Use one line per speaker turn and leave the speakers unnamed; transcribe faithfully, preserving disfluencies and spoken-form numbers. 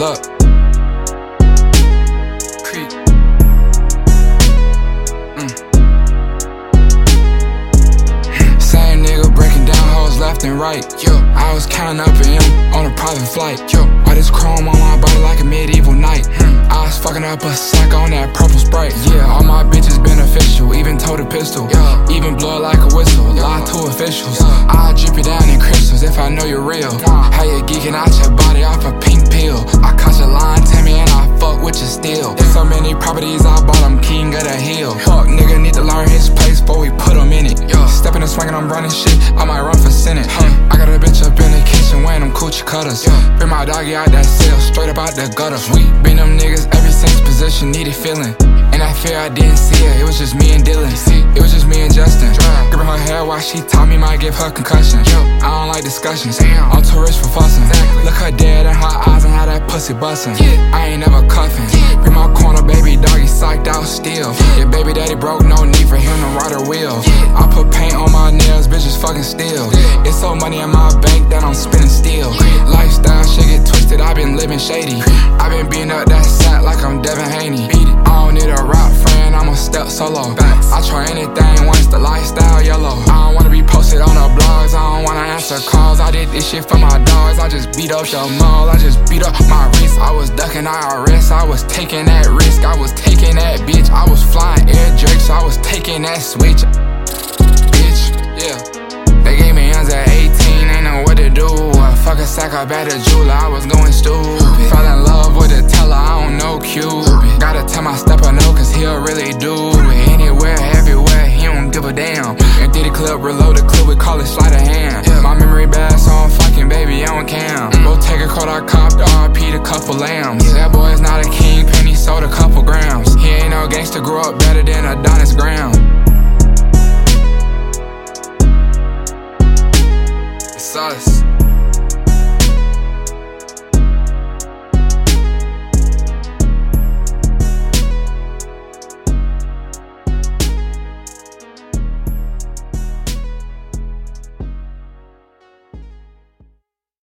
Look. Creep. Mm. Same nigga breaking down hoes left and right. Yo, I was counting up an M on a private flight. Yo, all this chrome on my body like a medieval knight. Hmm. I was fucking up a sack on that purple Sprite. Yeah, all my bitches beneficial, even told a pistol. Yeah. Even blow like a whistle, yeah. Lie to officials. Yeah. I'll drip it down in crystals if I know you're real. Nah. How you geeking out your body off a pink pill? I caught your line, Tammy, and I fuck with you still. There's so many properties I bought, I'm king of the hill. Fuck nigga need to learn his place before we put him in it. Yeah. Stepping and swinging, I'm running shit, I might run for senate. Huh. I got a bitch up in the kitchen wearing them coochie cutters. Yeah. Bring my doggy out that cell, straight up out the gutter. We been them niggas every since position needed feeling. And I fear I didn't see her, it was just me and Dylan. It was just me and Justin. Gripping her hair while she taught me might give her concussion. I don't like discussions, I'm too rich for fussing. Look her dead in her eyes and how that pussy bustin'. I ain't never cuffin'. Bring my corner, baby doggy psyched out still. Your baby daddy broke, no need for him to ride a wheel. I put paint on my nails, bitches fucking still. It's so money in my bank that I'm spinning still. Lifestyle shit get twisted, I been living shady. I been beating up that sack like I'm Devin Haney. I don't need a rap friend, I'ma step solo. I try anything once the lifestyle yellow. I don't wanna be posted on the blogs, I don't wanna answer calls. I did this shit for my dogs, I just beat up the mall. I just beat up my wrist, I was ducking I R S. I was taking that risk, I was taking that bitch. I was flying air drakes, I was taking that switch. Bitch, yeah. They gave me hands at eighteen, ain't know what to do. I fuck a sack up at a jeweler, I was going stupid. Fell in love with a teller, I don't know Q. Gotta tell my stepper no, cause he'll really do it. Anywhere, everywhere, he don't give a damn. Empty the clip, reload the clip, we call it sleight of hand. My memory bad, so I'm fucking baby, I don't cam. Go take a coat, I copped R P to couple lambs. That boy's not a king, penny sold a couple grams. He ain't no gangster, grew up better than Adonis Graham. It's us.